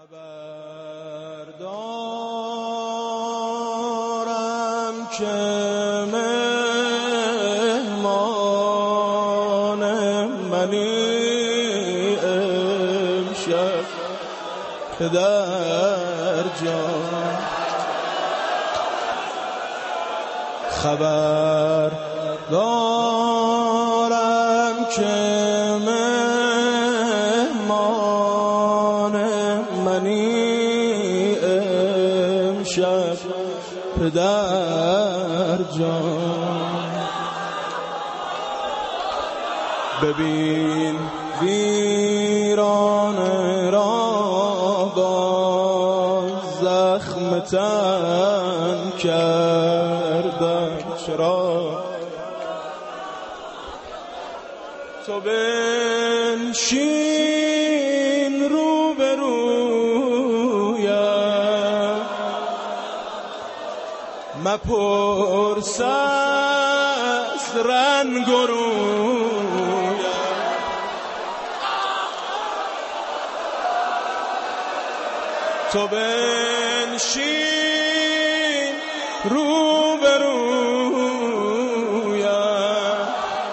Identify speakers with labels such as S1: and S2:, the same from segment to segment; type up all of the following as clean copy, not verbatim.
S1: خبر دارم که مهمان منی امشب پدر جان. خبر دارم که مهمان منی امشب پدر جان. ببین ویرانه را با زخم تن کردم، چرا تو بنشین روبرویم، مپرس از رنگ و رویم. تو بنشین روبرویم،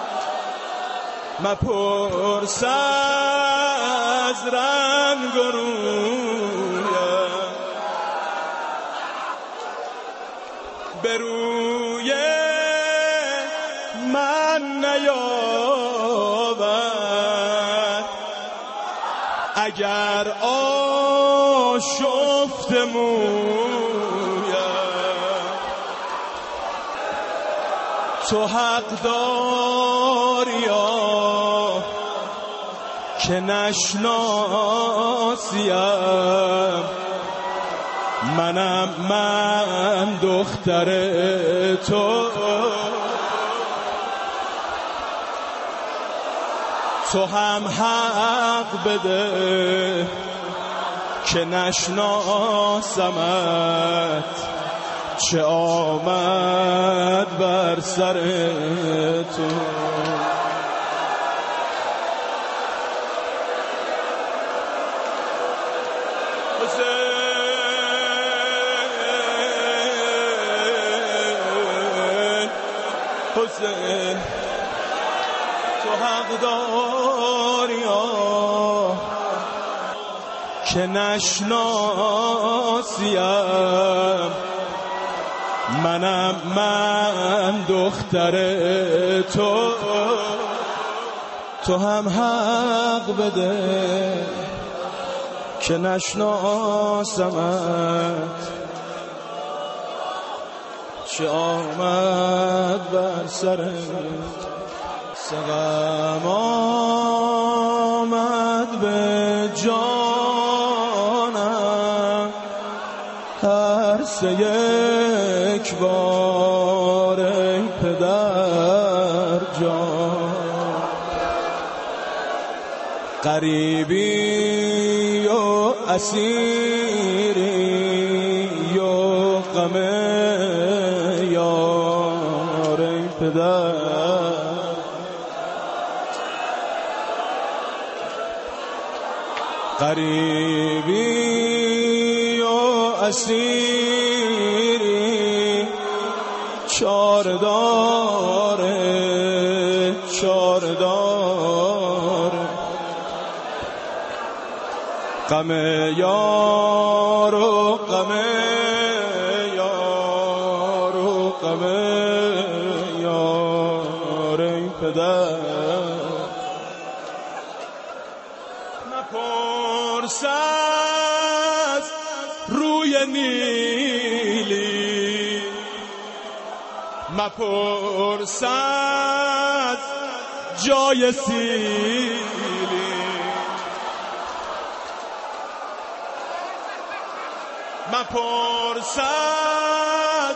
S1: مپرس از رنگ و رویم. به روی من نیاور اگر آشفته مویم. تو حق داریا که نشناسیم، من دختر تو هم حق بده که نشناسمت، چه آمد بر سر تو. حسین تو حق داری که نشناسیم، من دختر تو هم حق بده که نشناسمت، چه آمد بر سر سقم آمد به جانم هر سه یک بار ای پدر جان. غریبی و اسیری و غم یار ای پدر. غریبی و اسیری چارداره غم یار و غم یار ای پدر. مپرس از روی نیلی، مپرس از جای سیلی، مپرس از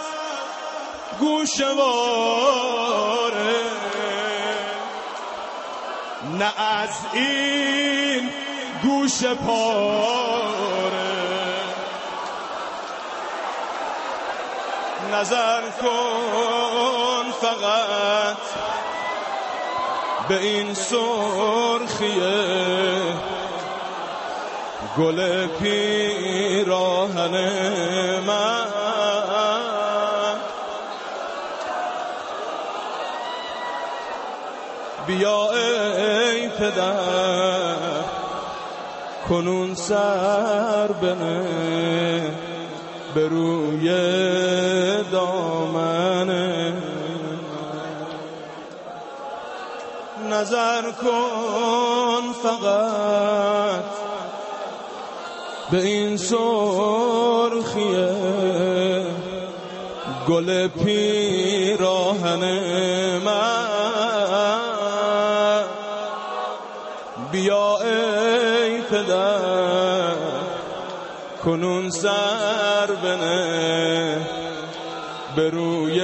S1: گوشواره، نه از این گوش پاره. نظر کن فقط به این سرخی گل پیراهن من. بیا ای پدر کنون سر بنه به روی دامن. نظر کن فقط به این سرخی گل پیراهن من. بیا ای پدر کنون سر بنه به روی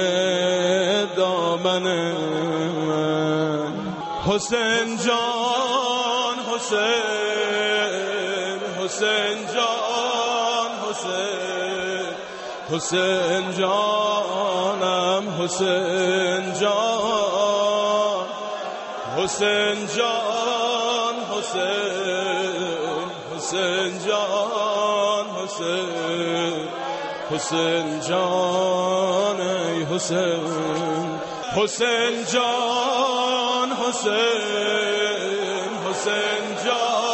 S1: دامن من. حسین جان حسین، حسین جان حسین، حسین جانم حسین جان، حسین جان حسین، حسین جان حسین، حسین جان ای حسین، حسین جان حسین، حسین جان